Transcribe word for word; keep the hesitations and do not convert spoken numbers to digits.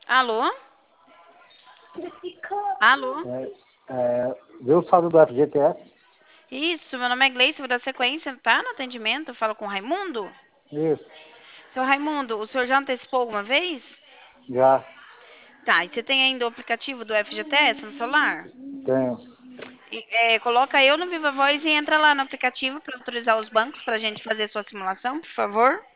Alô? Alô? É, é, viu o saldo do F G T S? Isso, meu nome é Gleice, vou dar sequência, tá? No atendimento, eu falo com o Raimundo. Isso, Seu Raimundo, o senhor já antecipou alguma vez? já Tá, e você tem ainda o aplicativo do F G T S no celular? tenho. E, é, coloca eu no Viva Voz e entra lá no aplicativo para autorizar os bancos para a gente fazer sua simulação, por favor.